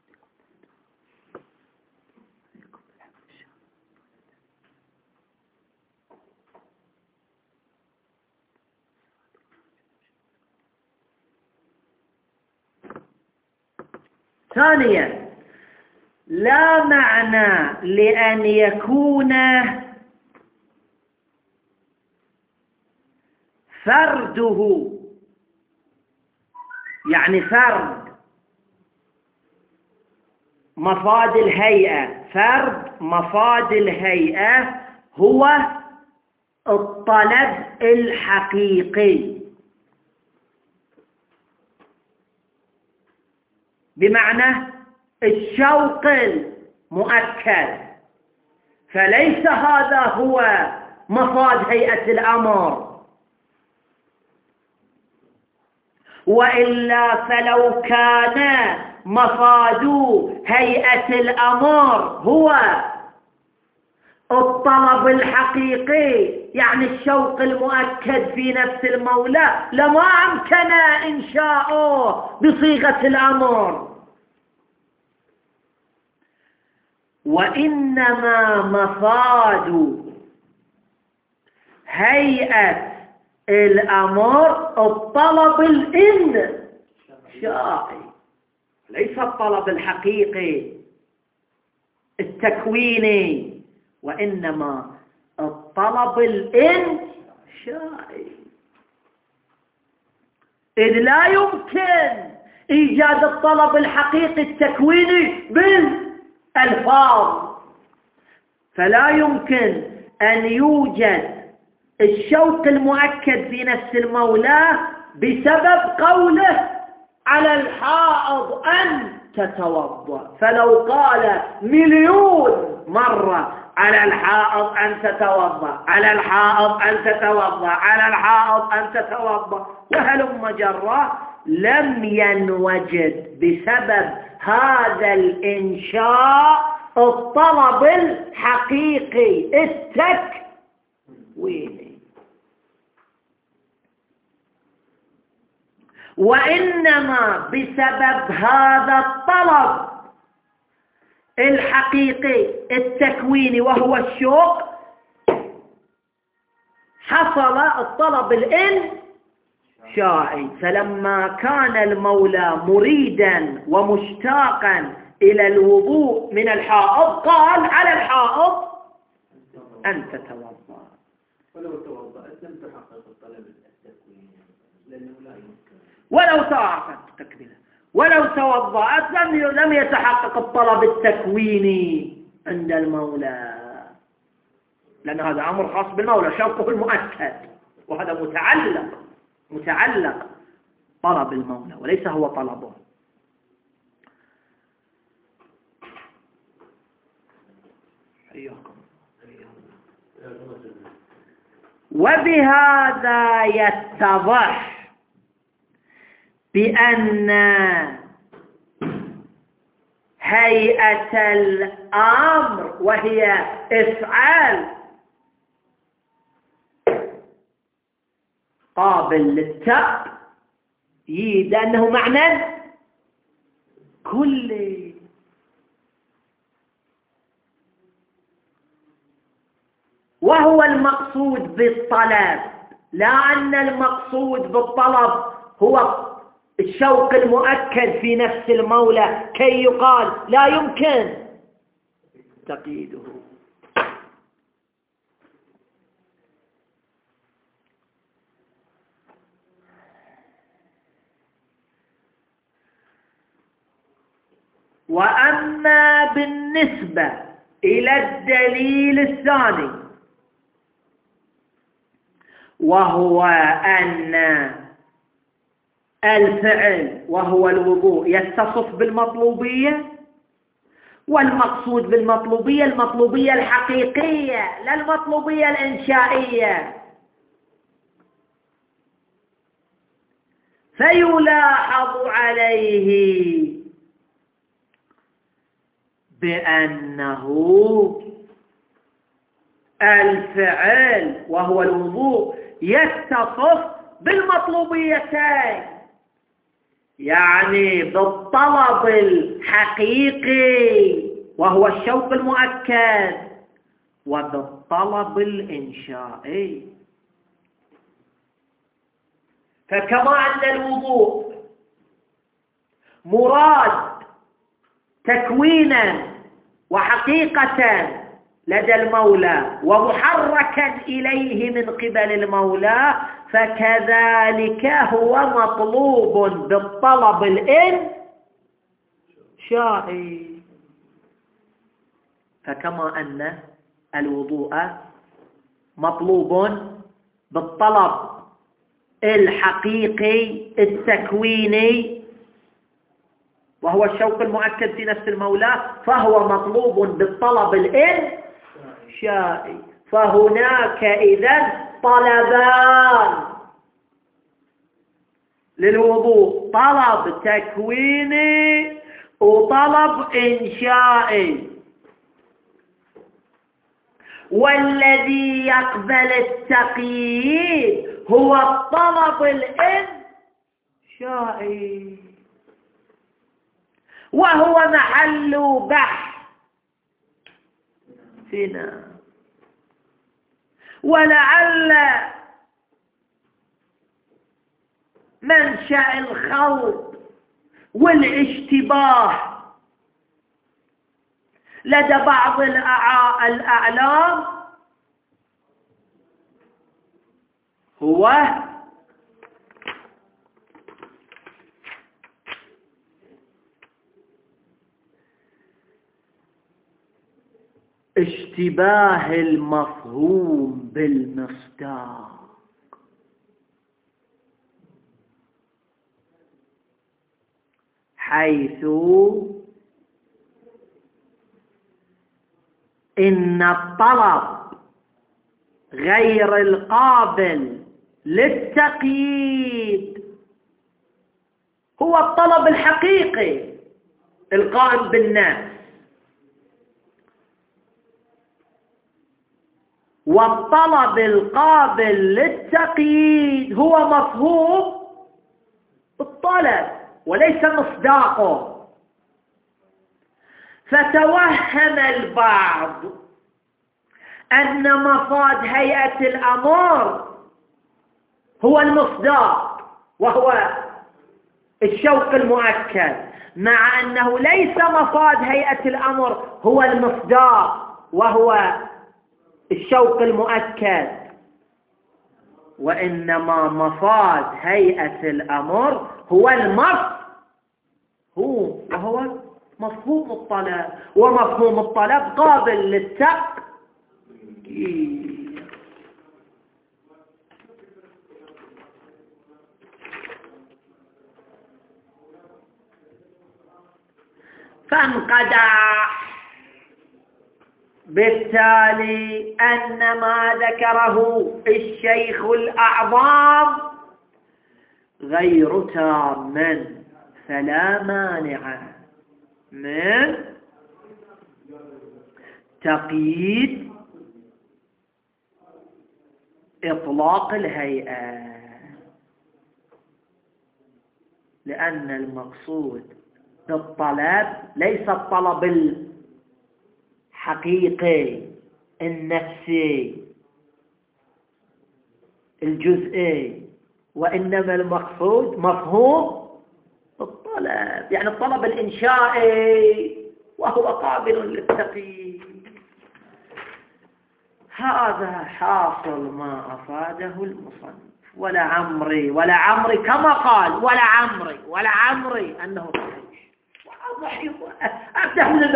ثانيا، لا معنى لأن يكون فرده، يعني فرد مفاد الهيئة، فرد مفاد الهيئة هو الطلب الحقيقي، بمعنى الشوق المؤكد، فليس هذا هو مفاد هيئة الأمر. وإلا فلو كان مفاد هيئة الأمر هو الطلب الحقيقي يعني الشوق المؤكد في نفس المولى لما أمكن إنشاؤه بصيغة الأمر، وإنما مفاد هيئة الأمر الطلب الإنشائي، ليس الطلب الحقيقي التكويني، وإنما الطلب الإنشائي، إذ لا يمكن إيجاد الطلب الحقيقي التكويني بالألفاظ، فلا يمكن أن يوجد الشوق المؤكد في نفس المولى بسبب قوله على الحائض أن تتوضأ، فلو قال مليون مرة على الحائض أن تتوضأ، على الحائض أن تتوضأ، على الحائض أن تتوضأ وهلم جرا، لم ينوجد بسبب هذا الإنشاء الطلب الحقيقي التكويني، وإنما بسبب هذا الطلب الحقيقي التكويني وهو الشوق حصل الطلب الإنشائي. فلما كان المولى مريدا ومشتاقا إلى الوضوء من الحائض قال على الحائض أن تتوضأ. ولو توضأت لم تحقق الطلب التكويني لأنه لا يمكن، ولو توضأت لم يتحقق الطلب التكويني عند المولى، لأن هذا أمر خاص بالمولى شوقه المؤكد، وهذا متعلق طلب المولى وليس هو طلبه. وبهذا يتضح بأن هيئة الأمر وهي إفعال قابل للتأييد، لأنه معنى كلي، وهو المقصود بالطلب، لا أن المقصود بالطلب هو الشوق المؤكد في نفس المولى كي يقال لا يمكن تقييده. وأما بالنسبة إلى الدليل الثاني وهو أن الفعل وهو الوضوء يتصف بالمطلوبية، والمقصود بالمطلوبية المطلوبية الحقيقية لا المطلوبية الإنشائية، فيلاحظ عليه بأنه الفعل وهو الوضوء يتصف بالمطلوبيتين، يعني بالطلب الحقيقي وهو الشوق المؤكد وبالطلب الإنشائي. فكما أن الوضوء مراد تكوينا وحقيقة لدى المولى ومحركا إليه من قبل المولى، فكذلك هو مطلوب بالطلب الإنشائي. فكما أن الوضوء مطلوب بالطلب الحقيقي التكويني وهو الشوق المؤكد في نفس المولى، فهو مطلوب بالطلب الإنشائي. فهناك إذن طلبان للوضوء، طلب تكويني وطلب إنشائي. والذي يقبل التقييد هو الطلب الإنشائي، وهو محل بحثنا. ولعل منشأ الخلط والاشتباه لدى بعض الأعلام هو اشتباه المفهوم بالمصداق، حيث إن الطلب غير القابل للتقييد هو الطلب الحقيقي القائم بالنفس، والطلب القابل للتقييد هو مفهوم الطلب وليس مصداقه. فتوهم البعض أن مفاد هيئة الأمر هو المصداق وهو الشوق المؤكد، مع أنه ليس مفاد هيئة الأمر هو المصداق وهو الشوق المؤكد، وإنما مفاد هيئة الأمر هو المفهوم وهو مفهوم الطلب، ومفهوم الطلب قابل للتقييد. فانقدح بالتالي أن ما ذكره الشيخ الأعظم غير تام، فلا مانع من تقييد إطلاق الهيئة، لأن المقصود بالطلب ليس الطلب الحقيقي النفسي الجزئي، وإنما المقصود مفهوم الطلب، يعني الطلب الإنشائي وهو قابل للتقييد. هذا حاصل ما أفاده المصنف. ولا عمري كما قال ولا عمري أنه صحيح. أبدأ من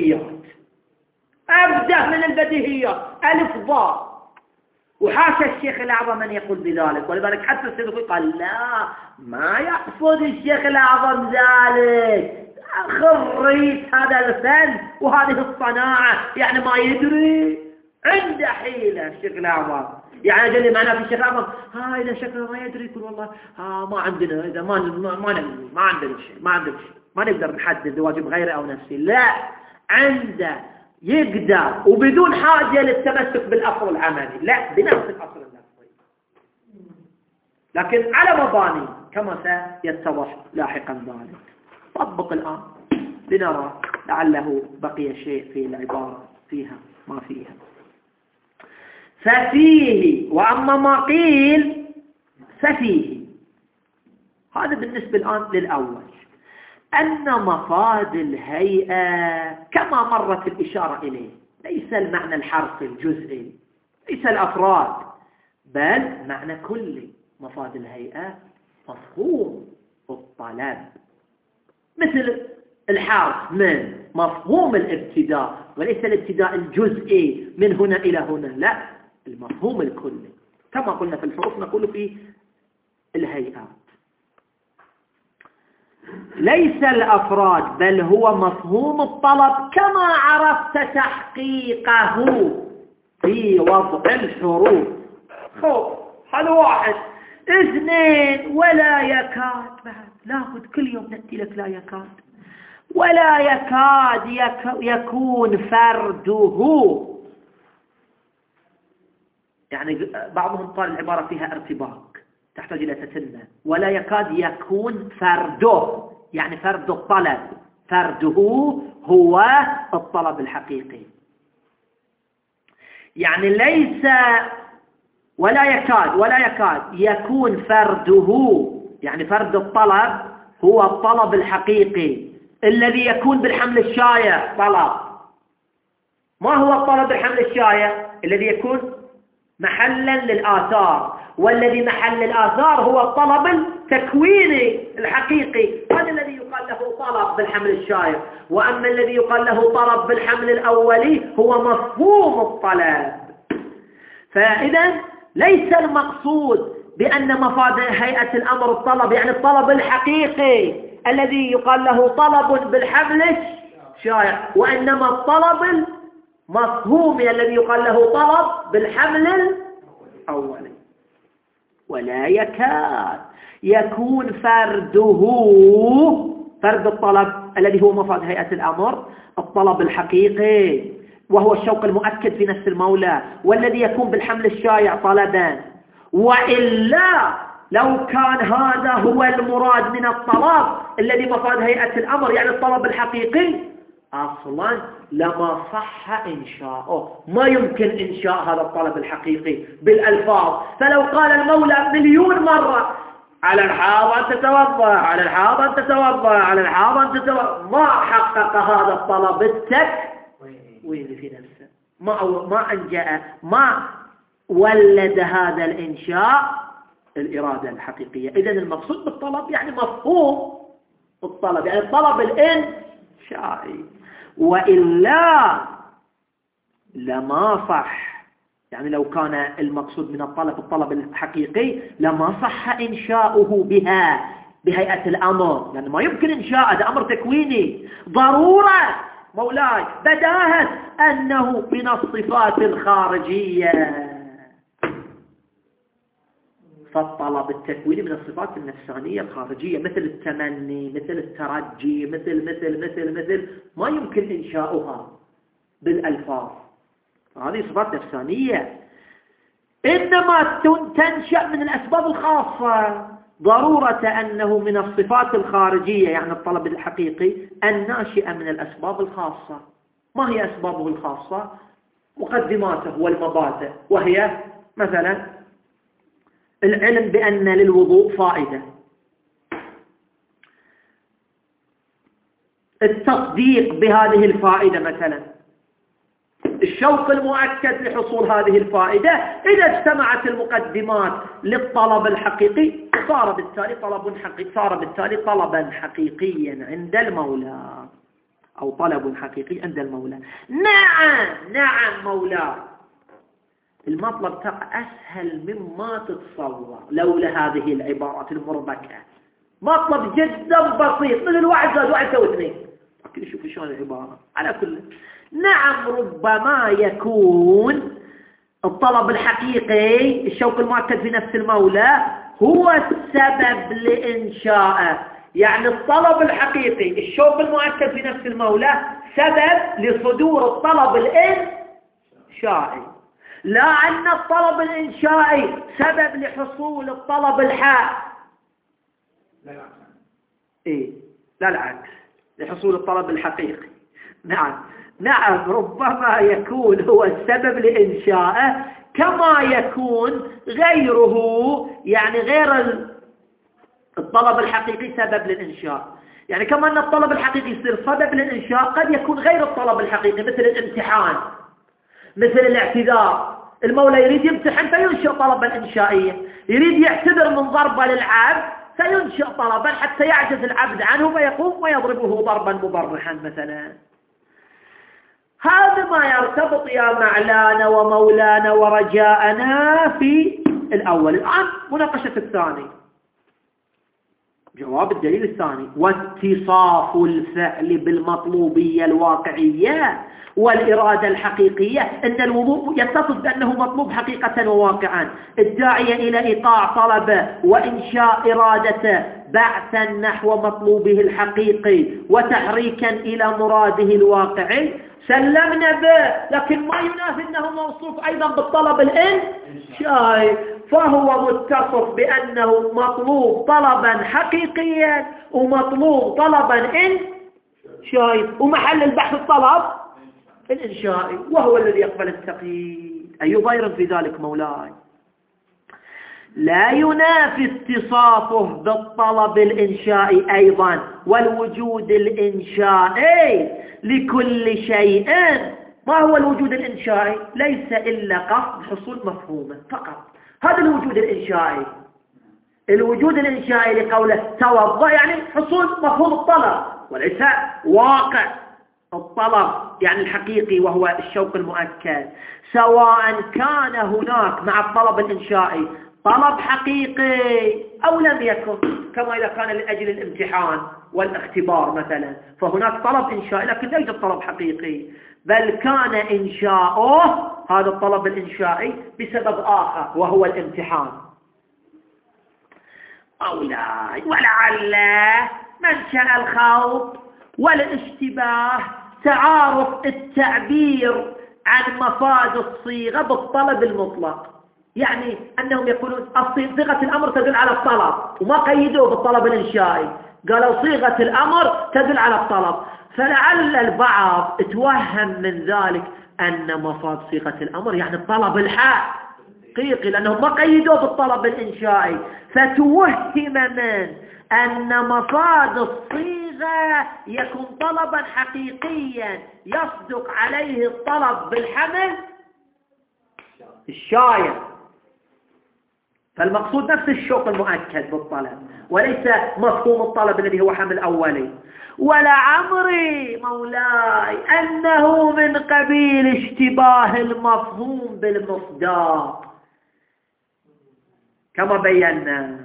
البديهيات ألف ضاء. وحاشا الشيخ الأعظم أن يقول بذلك، ولذلك حتى السيد قال لا، ما يقصد الشيخ الأعظم ذلك، خريج هذا الفن وهذه الصناعة، يعني ما يدري، عنده حيلة الشيخ الأعظم. يعني جل معنا في الشيخ الأعظم إذا شكله ما يدري يقول والله ما عندنا، إذا ما عندنا شيء، ما نقدر نحدد واجب غيره أو نفسي. لا، عنده يقدر وبدون حاجة للتمسك بالأصل العملي، لا، بنفس الأصل النفسي، لكن على مباني كما سيتضح لاحقا ذلك. طبق الآن لنرى لعله بقي شيء في العبارة فيها ما فيها. ففيه، وأما ما قيل ففيه، هذا بالنسبة الآن للأول، أن مفاد الهيئة كما مرت الإشارة إليه ليس المعنى الحرفي الجزئي، ليس الأفراد، بل معنى كلي. مفاد الهيئة مفهوم الطلب، مثل الحرف من مفهوم الابتداء، وليس الابتداء الجزئي من هنا إلى هنا، لا، المفهوم الكلي كما قلنا في الحروف نقول في الهيئات. ليس الأفراد، بل هو مفهوم الطلب كما عرفت تحقيقه في وضع الحروف. هذا 1 2 ولا يكاد، بعد لابد كل يوم نأتي لك لا يكاد، ولا يكاد يكون فرده يعني بعضهم قال العبارة فيها ارتباك تحتاج إلى تتمة. ولا يكاد يكون فرده، يعني فرد الطلب، فرده هو الطلب الحقيقي. يعني ليس ولا يكاد يكون فرده، يعني فرد الطلب هو الطلب الحقيقي الذي يكون بالحمل الشائع طلب. ما هو الطلب الحمل الشائع؟ الذي يكون محلا للآثار، والذي محل الآثار هو الطلب التكويني الحقيقي، هذا الذي يقال له طلب بالحمل الشائع. وأما الذي يقال له طلب بالحمل الأولي هو مفهوم الطلب. فإذا ليس المقصود بأن مفاد هيئة الأمر الطلب، يعني الطلب الحقيقي الذي يقال له طلب بالحمل الشائع، وإنما الطلب المفهومي الذي يقال له طلب بالحمل الأولي. ولا يكاد يكون فرده، فرد الطلب الذي هو مفاد هيئة الأمر الطلب الحقيقي، وهو الشوق المؤكد في نفس المولى، والذي يكون بالحمل الشائع طلبا. وإلا لو كان هذا هو المراد من الطلب الذي مفاد هيئة الأمر، يعني الطلب الحقيقي، أصلا لما صح إنشاؤه. ما يمكن إنشاء هذا الطلب الحقيقي بالألفاظ. فلو قال المولى مليون مرة على الحاض أن تتوضأ، على الحاض أن تتوضأ، على الحاض أن تتوضأ، ما حقق هذا الطلب التكويني في نفسه، ما أنجأ، ما ولد هذا الإنشاء الإرادة الحقيقية. إذن المقصود بالطلب يعني مفهوم الطلب، يعني الطلب الإنشائي. وإلا لما صح، يعني لو كان المقصود من الطلب الحقيقي لما صح إنشاؤه بهيئة الأمر، لأنه ما يمكن إنشاء، هذا أمر تكويني ضرورة مولاي، بداهة أنه من الصفات الخارجية. فالطلب التكويني من الصفات النفسانية الخارجية، مثل التمني، مثل الترجي، مثل ما يمكن إنشاؤها بالألفاظ. هذه صفات نفسانية، إنما تنشأ من الأسباب الخاصة، ضرورة أنه من الصفات الخارجية، يعني الطلب الحقيقي الناشئة من الأسباب الخاصة. ما هي أسبابه الخاصة؟ مقدماته والمبادئ، وهي مثلا العلم بأن للوضوء فائدة، التصديق بهذه الفائدة مثلا، الشوق المؤكد لحصول هذه الفائدة. إذا اجتمعت المقدمات للطلب الحقيقي صار بالتالي طلبا حقيقيا عند المولى، أو طلب حقيقي عند المولى. نعم مولاي، المطلب تقع أسهل مما تتصور لولا هذه العبارات المربكة. مطلب جدا بسيط، مثل واحد زائد واحد يساوي اثنين. لكن شوفوا شلون العبارة. على كل، نعم ربما يكون الطلب الحقيقي، الشوق المؤكد في نفس المولى، هو السبب لإنشائه. يعني الطلب الحقيقي، الشوق المؤكد في نفس المولى، سبب لصدور الطلب الإنشائي، لا أن الطلب الإنشائي سبب لحصول الطلب لا العكس، لحصول الطلب الحقيقي. نعم ربما يكون هو السبب لإنشائه، كما يكون غيره، يعني غير الطلب الحقيقي سبب للإنشاء. يعني كما أن الطلب الحقيقي يصير سبب للإنشاء، قد يكون غير الطلب الحقيقي، مثل الامتحان، مثل الاعتذار. المولى يريد يمتحن فينشئ طلبا إنشائيا، يريد يعتذر من ضربة للعبد فينشئ طلبا حتى يعجز العبد عنه فيقوم ويضربه ضربا مبرحا مثلا. هذا ما يرتبط يا معلانا ومولانا ورجاءنا في الأول. الآن مناقشة الثاني، جواب الدليل الثاني: واتصاف الفعل بالمطلوبية الواقعية والإرادة الحقيقية. إن الوضوء يتصف بأنه مطلوب حقيقة وواقعا، الداعية إلى إيقاع طلبه وإنشاء إرادته بعثا نحو مطلوبه الحقيقي وتحريكا إلى مراده الواقعي سلمنا به، لكن ما ينافي أنه موصوف أيضا بالطلب الإنشائي، فهو متصف بأنه مطلوب طلبا حقيقيا ومطلوب طلبا إنشائي، ومحل البحث الطلب الإنشائي، وهو الذي يقبل التقييد. أي ضير في ذلك مولاي؟ لا ينافي اتصافه بالطلب الإنشائي أيضا والوجود الإنشائي لكل شيء. ما هو الوجود الإنشائي؟ ليس إلا قصد حصول مفهومه فقط، هذا الوجود الإنشائي. الوجود الإنشائي لقوله توضأ يعني حصول مفهوم الطلب، وليس واقع الطلب يعني الحقيقي وهو الشوق المؤكد، سواء كان هناك مع الطلب الإنشائي طلب حقيقي أو لم يكن، كما إذا كان لأجل الامتحان والاختبار مثلا فهناك طلب إنشائي لكن لا يوجد طلب حقيقي، بل كان إنشاؤه هذا الطلب الإنشائي بسبب آخر وهو الامتحان. أولاي ولعل منشأ الخوض والاشتباه تعارف التعبير عن مفاد الصيغة بالطلب المطلق، يعني أنهم يقولون صيغة الأمر تدل على الطلب وما قيدوه بالطلب الإنشائي، قالوا صيغة الأمر تدل على الطلب، فلعل البعض اتوهم من ذلك أن مفاد صيغة الأمر يعني الطلب الحقيقي لأنهم ما قيدوه بالطلب الإنشائي، فتوهم من أن مفاد الصيغة يكون طلبا حقيقيا يصدق عليه الطلب بالحمل الشايع، فالمقصود نفس الشوق المؤكد بالطلب وليس مفهوم الطلب الذي هو حمل أولي. ولعمري مولاي أنه من قبيل اشتباه المفهوم بالمصداق كما بينا.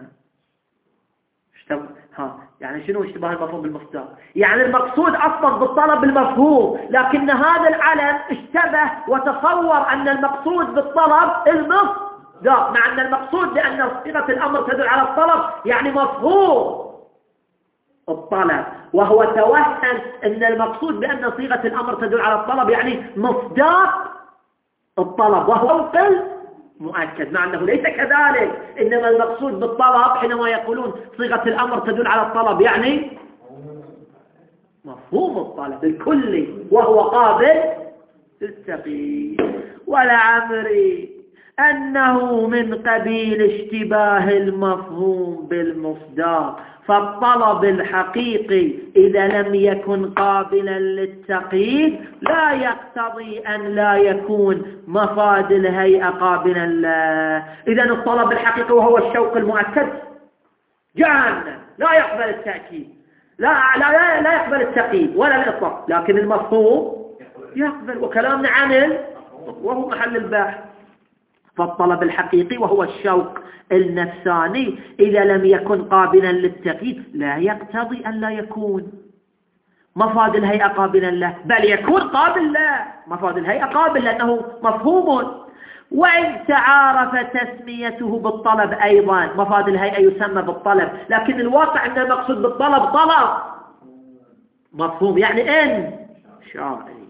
يعني شنو اشتباه المفهوم بالمصداق؟ يعني المقصود أصلا بالطلب المفهوم، لكن هذا العلم اشتبه وتصور أن المقصود بالطلب المصداق، مع أن المقصود لأن صيغة الأمر تدل على الطلب يعني مفهوم الطلب، وهو توهم أن المقصود بأن صيغة الأمر تدل على الطلب يعني مصداق الطلب وهو القل مؤكد، مع أنه ليس كذلك، إنما المقصود بالطلب حينما يقولون صيغة الأمر تدل على الطلب يعني مفهوم الطلب الكلي وهو قابل للتقييد. ولعمري أنه من قبيل اشتباه المفهوم بالمصداق، فالطلب الحقيقي إذا لم يكن قابلا للتقييد لا يقتضي أن لا يكون مفاد الهيئة قابلا له. إذن الطلب الحقيقي وهو الشوق المؤكد جعلنا لا يقبل التأكيد، لا يقبل التقييد ولا الإطلاق، لكن المفهوم يقبل، وكلامنا عنه وهو محل البحث. فالطلب الحقيقي وهو الشوق النفساني إذا لم يكن قابلا للتقييد لا يقتضي أن لا يكون مفاد الهيئة قابلا له، بل يكون قابل له. مفاد الهيئة قابل لأنه مفهوم، وإن تعارف تسميته بالطلب أيضا مفاد الهيئة يسمى بالطلب، لكن الواقع أن المقصود بالطلب طلب مفهوم يعني إن شائع.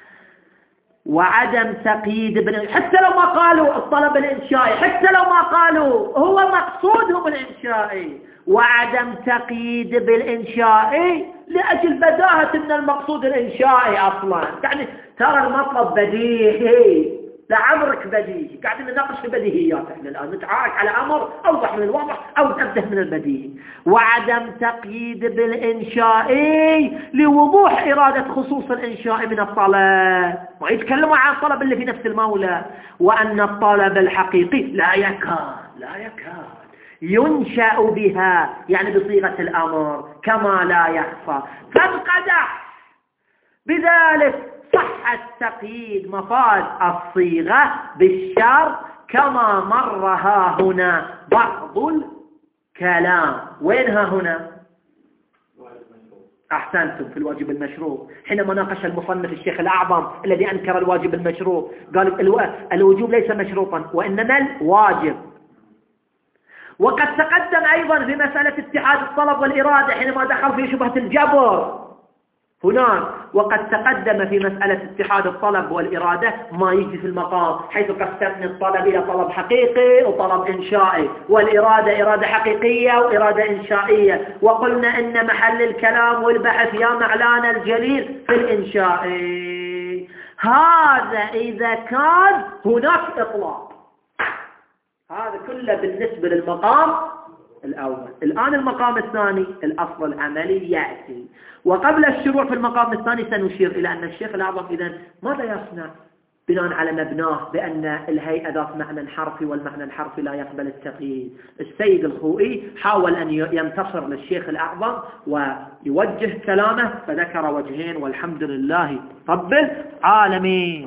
وعدم تقييد حتى لو ما قالوا الطلب الإنشائي، حتى لو ما قالوا هو مقصودهم الإنشائي، وعدم تقييد بالإنشائي لأجل بداهة أن المقصود الإنشائي أصلا، يعني ترى المطلب بديهي لعمرك بديهي، قاعدين نناقش في بديهيات احنا الآن، نتعارك على أمر أوضح من الواضح أو نبدأ من البديهي. وعدم تقييد بالإنشائي لوضوح إرادة خصوص الإنشاء من الطلب، ما يتكلموا عن الطلب اللي في نفس المولى، وأن الطلب الحقيقي لا يكاد ينشأ بها يعني بصيغة الأمر كما لا يخفى، فانقدح بذلك صح التقييد مفاد الصيغة بالشرط كما مرها هنا بعض الكلام. وينها هنا؟ أحسنتم، في الواجب المشروع، حينما ناقش المصنف الشيخ الأعظم الذي أنكر الواجب المشروع قال الوجوب ليس مشروطا وإنما الواجب. وقد تقدم أيضا في مسألة اتحاد الطلب والإرادة حينما دخل في شبهة الجبر هناك، وقد تقدم في مسألة اتحاد الطلب والإرادة ما يجي في المقام، حيث قسمنا الطلب إلى طلب حقيقي وطلب إنشائي، والإرادة إرادة حقيقية وإرادة إنشائية، وقلنا إن محل الكلام والبحث يا معلانا الجليل في الإنشائي. هذا إذا كان هناك إطلاق. هذا كله بالنسبة للمقام الأول. الآن المقام الثاني الأصل العملي يأتي، وقبل الشروع في المقام الثاني سنشير إلى أن الشيخ الأعظم إذن ماذا يصنع بناء على مبناه بأن الهيئة ذات معنى حرفي والمعنى الحرفي لا يقبل التقييد. السيد الخوئي حاول أن ينتصر للشيخ الأعظم ويوجه كلامه، فذكر وجهين والحمد لله رب العالمين.